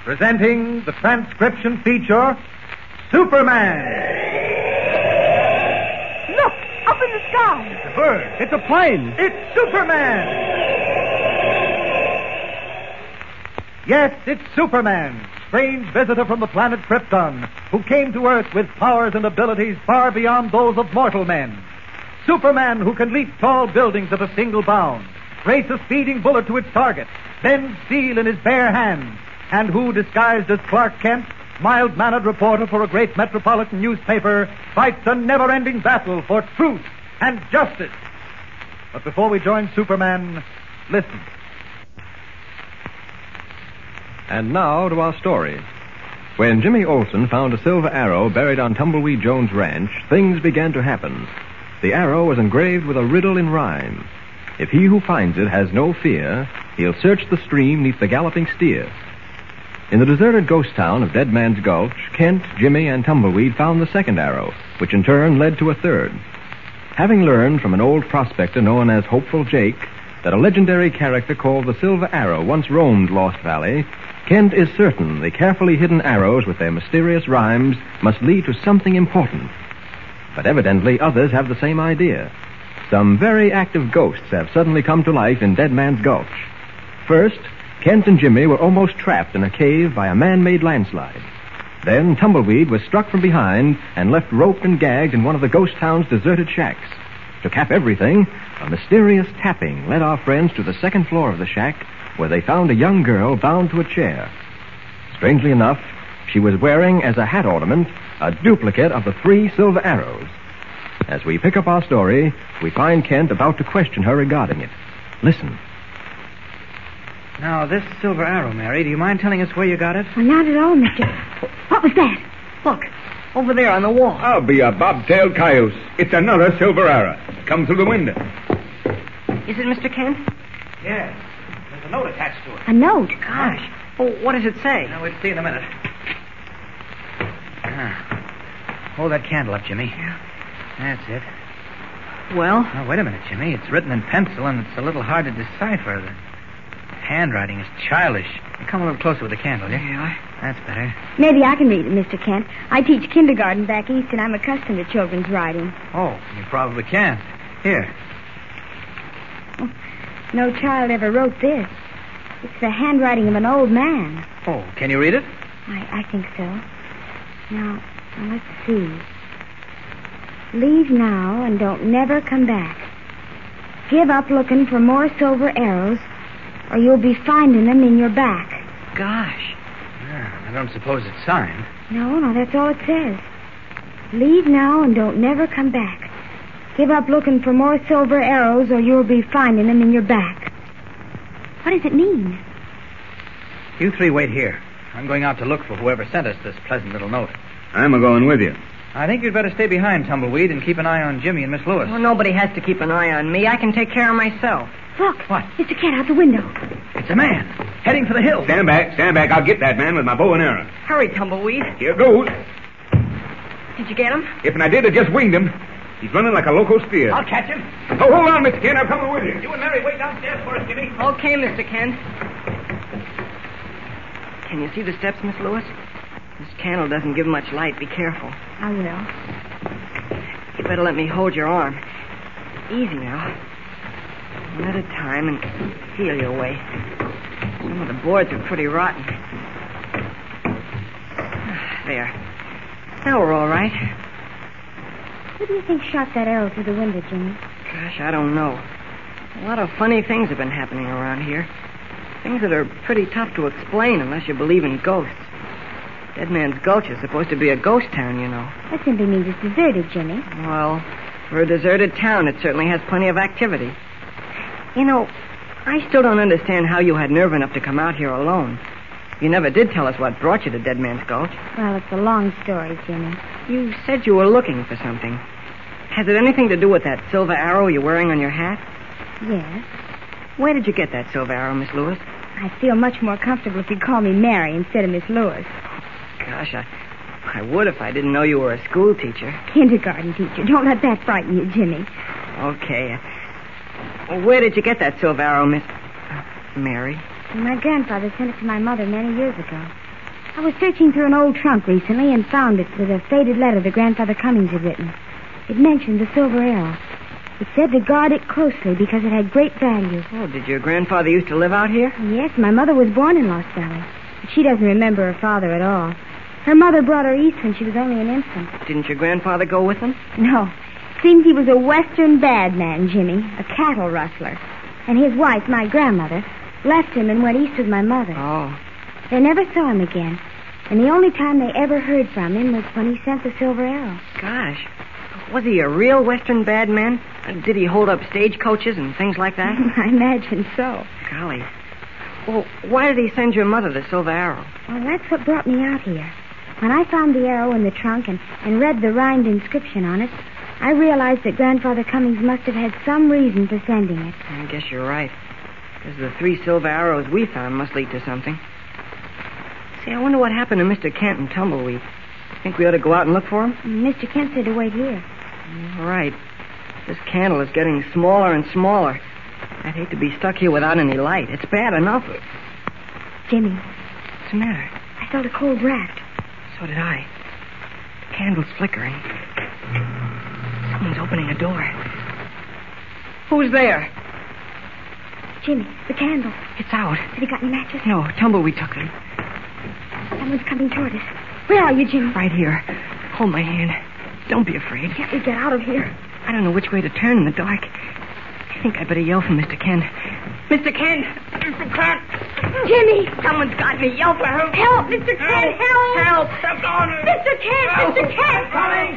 presenting the transcription feature, Superman. Look, up in the sky. It's a bird. It's a plane. It's Superman. Yes, it's Superman, strange visitor from the planet Krypton, who came to Earth with powers and abilities far beyond those of mortal men. Superman, who can leap tall buildings at a single bound, race a speeding bullet to its target, bend steel in his bare hands, and who, disguised as Clark Kent, mild-mannered reporter for a great metropolitan newspaper, fights a never-ending battle for truth and justice. But before we join Superman, listen. And now to our story. When Jimmy Olsen found a silver arrow buried on Tumbleweed Jones' ranch, things began to happen. The arrow was engraved with a riddle in rhyme. If he who finds it has no fear, he'll search the stream neath the galloping steer. In the deserted ghost town of Dead Man's Gulch, Kent, Jimmy, and Tumbleweed found the second arrow, which in turn led to a third. Having learned from an old prospector known as Hopeful Jake that a legendary character called the Silver Arrow once roamed Lost Valley, Kent is certain the carefully hidden arrows with their mysterious rhymes must lead to something important. But evidently others have the same idea. Some very active ghosts have suddenly come to life in Dead Man's Gulch. First, Kent and Jimmy were almost trapped in a cave by a man-made landslide. Then Tumbleweed was struck from behind and left roped and gagged in one of the ghost town's deserted shacks. To cap everything, a mysterious tapping led our friends to the second floor of the shack, where they found a young girl bound to a chair. Strangely enough, she was wearing as a hat ornament a duplicate of the 3 silver arrows. As we pick up our story, we find Kent about to question her regarding it. Listen. Now, this silver arrow, Mary, do you mind telling us where you got it? Well, not at all, mister. What was that? Look, over there on the wall. I'll be a bobtailed cayuse. It's another silver arrow. Come through the window. Is it Mr. Kent? Yes. There's a note attached to it. A note? Gosh. Oh, what does it say? We'll see in a minute. Hold that candle up, Jimmy. Yeah. That's it. Well? Now, wait a minute, Jimmy. It's written in pencil, and it's a little hard to decipher. The handwriting is childish. Come a little closer with the candle, yeah? Yeah. That's better. Maybe I can read it, Mr. Kent. I teach kindergarten back east, and I'm accustomed to children's writing. Oh, you probably can. Here. Oh, no child ever wrote this. It's the handwriting of an old man. Oh, can you read it? I think so. Now, let's see. Leave now and don't never come back. Give up looking for more silver arrows, or you'll be finding them in your back. Gosh. Yeah, I don't suppose it's signed. No, that's all it says. Leave now and don't never come back. Give up looking for more silver arrows, or you'll be finding them in your back. What does it mean? You 3 wait here. I'm going out to look for whoever sent us this pleasant little note. I'm a-going with you. I think you'd better stay behind, Tumbleweed, and keep an eye on Jimmy and Miss Lewis. Well, nobody has to keep an eye on me. I can take care of myself. Look. What? Mr. Kent out the window. It's a man, heading for the hill. Stand back. I'll get that man with my bow and arrow. Hurry, Tumbleweed. Here goes. Did you get him? If I did, I just winged him. He's running like a loco steer. I'll catch him. Oh, hold on, Mr. Kent. I'm coming with you. You and Mary wait downstairs for us, Jimmy. Okay, Mr. Kent. Can you see the steps, Miss Lewis? This candle doesn't give much light. Be careful. I will. You better let me hold your arm. Easy now. One at a time and feel your way. Some of the boards are pretty rotten. There. Now we're all right. Who do you think shot that arrow through the window, Jimmy? Gosh, I don't know. A lot of funny things have been happening around here. Things that are pretty tough to explain unless you believe in ghosts. Dead Man's Gulch is supposed to be a ghost town, you know. That simply means it's deserted, Jimmy. Well, for a deserted town, it certainly has plenty of activity. You know, I still don't understand how you had nerve enough to come out here alone. You never did tell us what brought you to Dead Man's Gulch. Well, it's a long story, Jimmy. You said you were looking for something. Has it anything to do with that silver arrow you're wearing on your hat? Yes. Where did you get that silver arrow, Miss Lewis? I'd feel much more comfortable if you'd call me Mary instead of Miss Lewis. Gosh, I would if I didn't know you were a school teacher. Kindergarten teacher. Don't let that frighten you, Jimmy. Okay. Where did you get that silver arrow, Miss... Mary? My grandfather sent it to my mother many years ago. I was searching through an old trunk recently and found it with a faded letter that Grandfather Cummings had written. It mentioned the silver arrow. It said to guard it closely because it had great value. Oh, did your grandfather used to live out here? Yes, my mother was born in Lost Valley. But she doesn't remember her father at all. Her mother brought her east when she was only an infant. Didn't your grandfather go with them? No. Seems he was a western bad man, Jimmy, a cattle rustler. And his wife, my grandmother, left him and went east with my mother. Oh. They never saw him again. And the only time they ever heard from him was when he sent the silver arrow. Gosh. Was he a real western bad man? Did he hold up stagecoaches and things like that? I imagine so. Golly. Well, why did he send your mother the silver arrow? Well, that's what brought me out here. When I found the arrow in the trunk and read the rhymed inscription on it, I realized that Grandfather Cummings must have had some reason for sending it. I guess you're right. Because the 3 silver arrows we found must lead to something. See, I wonder what happened to Mr. Kent and Tumbleweed. Think we ought to go out and look for him? Mr. Kent said to wait here. All right. This candle is getting smaller and smaller. I'd hate to be stuck here without any light. It's bad enough. Jimmy, What's the matter? I felt a cold draft. So did I. The candle's flickering. Someone's opening a door. Who's there? Jimmy, the candle. It's out. Have you got any matches? No, Tumbleweed took them. Someone's coming toward us. Where are you, Jimmy? Right here. Hold my hand. Don't be afraid. Can't we get out of here? I don't know which way to turn in the dark. I think I'd better yell for Mr. Kent. Mr. Kent! Mr. Kent! Jimmy! Someone's got me. Yell for help. Help, Mr. Kent, help! Help! They're gone. Mr. Kent! Help. Mr. Kent! Coming!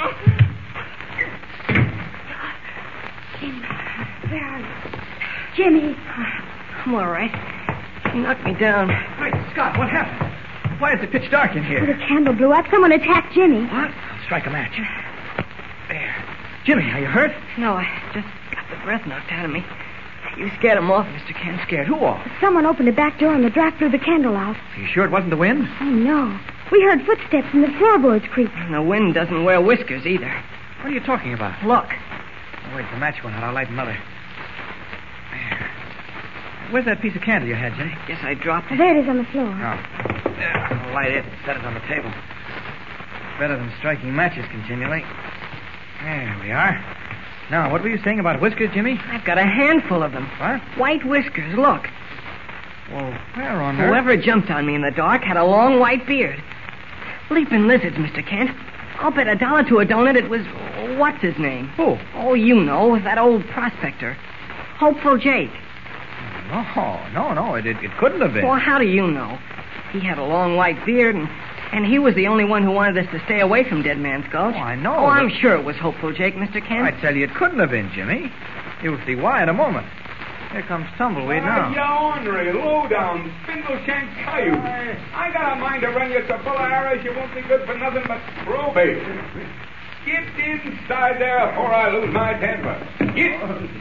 Jimmy, where are you? Jimmy! I'm all right. He knocked me down. Great Scott, what happened? Why is it pitch dark in The here? candle blew up. Someone attacked Jimmy. What? I'll strike a match. There. Jimmy, are you hurt? No, I just got the breath knocked out of me. You scared him off, Mr. Kent. Scared who off? Someone opened the back door and the draft blew the candle out. Are you sure it wasn't the wind? Oh, no. We heard footsteps and the floorboards creak. And the wind doesn't wear whiskers either. What are you talking about? Look. Oh, wait, the match went out. I'll light another. There. Where's that piece of candle you had, Jimmy? Guess I dropped it. There it is on the floor. Oh. There, I'll light it and set it on the table. Better than striking matches continually. There we are. Now, what were you saying about whiskers, Jimmy? I've got a handful of them. What? White whiskers, look. Well, where on earth? Whoever jumped on me in the dark had a long white beard. Leaping lizards, Mr. Kent. I'll bet $1 to a donut it was... What's his name? Who? Oh, you know, that old prospector. Hopeful Jake. No. It couldn't have been. Well, how do you know? He had a long white beard, and he was the only one who wanted us to stay away from Dead Man's Gulch. Oh, I know. Oh, I'm sure it was Hopeful Jake, Mr. Kent. I tell you, it couldn't have been, Jimmy. You'll see why in a moment. Here comes Tumbleweed now. You ornery, low-down, spindle-shank coyote. I got a mind to run you so full of arrows you won't be good for nothing but probate. Get inside there before I lose my temper. Get.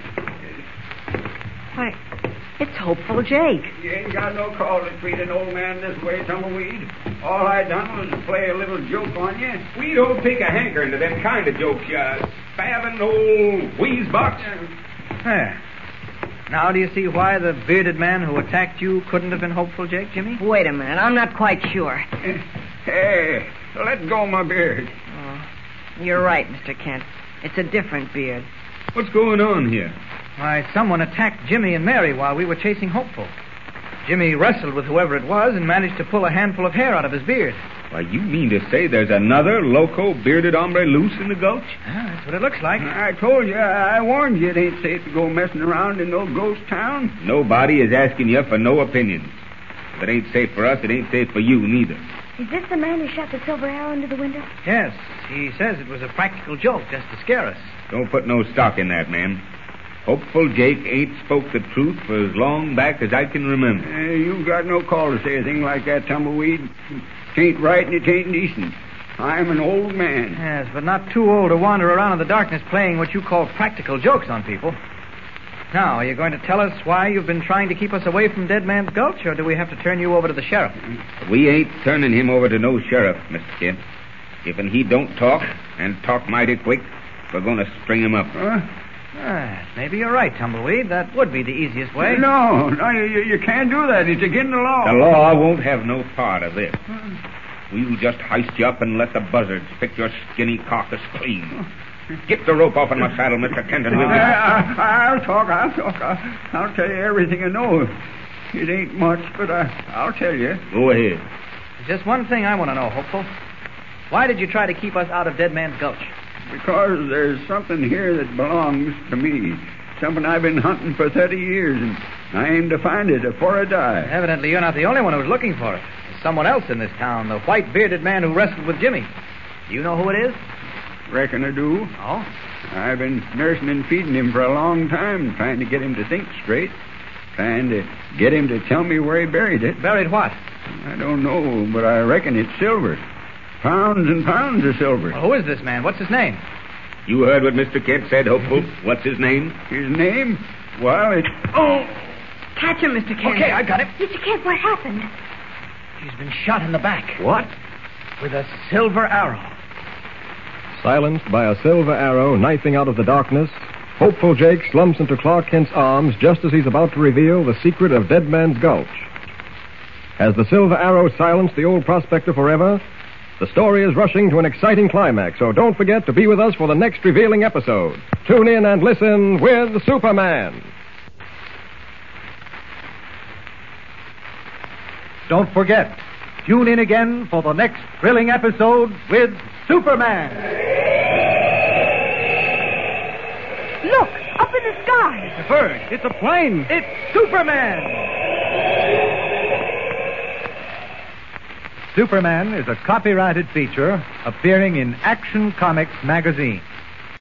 Why, it's Hopeful Jake. You ain't got no call to treat an old man this way, Tumbleweed. All I done was play a little joke on you. We don't take a hankering to them kind of jokes, you spavined old wheezebox. There. Now do you see why the bearded man who attacked you couldn't have been Hopeful Jake, Jimmy? Wait a minute, I'm not quite sure. Hey, let go of my beard. Oh, you're right, Mr. Kent. It's a different beard. What's going on here? Why, someone attacked Jimmy and Mary while we were chasing Hopeful. Jimmy wrestled with whoever it was and managed to pull a handful of hair out of his beard. Why, you mean to say there's another loco bearded hombre loose in the gulch? Yeah, that's what it looks like. I told you, I warned you it ain't safe to go messing around in no ghost town. Nobody is asking you for no opinions. If it ain't safe for us, it ain't safe for you neither. Is this the man who shot the silver arrow into the window? Yes, he says it was a practical joke just to scare us. Don't put no stock in that, man. Hopeful Jake ain't spoke the truth for as long back as I can remember. You got no call to say a thing like that, Tumbleweed. It ain't right and it ain't decent. I'm an old man. Yes, but not too old to wander around in the darkness playing what you call practical jokes on people. Now, are you going to tell us why you've been trying to keep us away from Dead Man's Gulch, or do we have to turn you over to the sheriff? We ain't turning him over to no sheriff, Mr. Kent. If he don't talk, and talk mighty quick, we're going to string him up. Maybe you're right, Tumbleweed. That would be the easiest way. No, you can't do that. It's against the law. The law won't have no part of this. We'll just hoist you up and let the buzzards pick your skinny carcass clean. Get the rope off in my saddle, Mr. Kenton, will you? I'll talk. I'll tell you everything I know. It ain't much, but I'll tell you. Go ahead. There's just one thing I want to know, Hopeful. Why did you try to keep us out of Dead Man's Gulch? Because there's something here that belongs to me. Something I've been hunting for 30 years, and I aim to find it before I die. Evidently, you're not the only one who's looking for it. There's someone else in this town, the white-bearded man who wrestled with Jimmy. Do you know who it is? Reckon I do. Oh? I've been nursing and feeding him for a long time, trying to get him to think straight. Trying to get him to tell me where he buried it. Buried what? I don't know, but I reckon it's silver. Pounds and pounds of silver. Well, who is this man? What's his name? You heard what Mr. Kent said, Hopeful. What's his name? His name? Well, it's... Oh! Catch him, Mr. Kent. Okay, I got him. Mr. Kent, what happened? He's been shot in the back. What? With a silver arrow. Silenced by a silver arrow knifing out of the darkness, Hopeful Jake slumps into Clark Kent's arms just as he's about to reveal the secret of Dead Man's Gulch. Has the silver arrow silenced the old prospector forever? The story is rushing to an exciting climax, so don't forget to be with us for the next revealing episode. Tune in and listen with Superman. Don't forget, tune in again for the next thrilling episode with Superman. Look, up in the sky. It's a bird. It's a plane. It's Superman. Superman is a copyrighted feature appearing in Action Comics magazine.